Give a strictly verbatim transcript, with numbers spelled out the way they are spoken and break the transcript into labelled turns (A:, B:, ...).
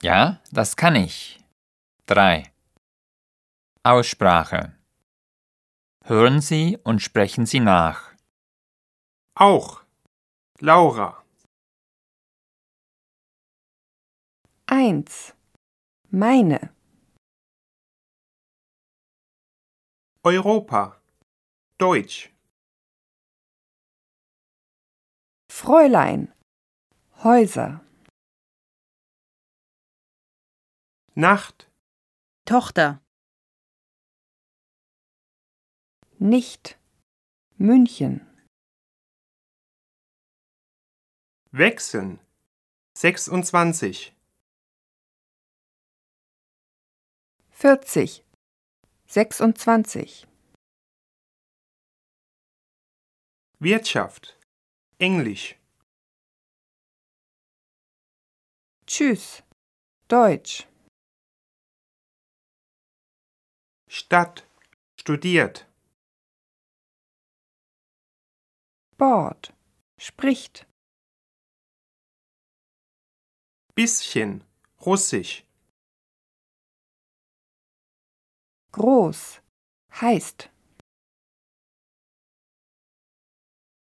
A: Ja, das kann ich. drei. Aussprache. Hören Sie und sprechen Sie nach.
B: Auch. Laura.
C: eins. Meine.
B: Europa. Deutsch.
C: Fräulein. Häuser.
B: Nacht.
D: Tochter.
C: Nicht. München.
B: Wechseln. sechsundzwanzig.
C: vierzig. sechsundzwanzig.
B: Wirtschaft. Englisch.
C: Tschüss. Deutsch.
B: Stadt. Studiert.
C: Bord. Spricht.
B: Bisschen. Russisch.
C: Groß. Heißt.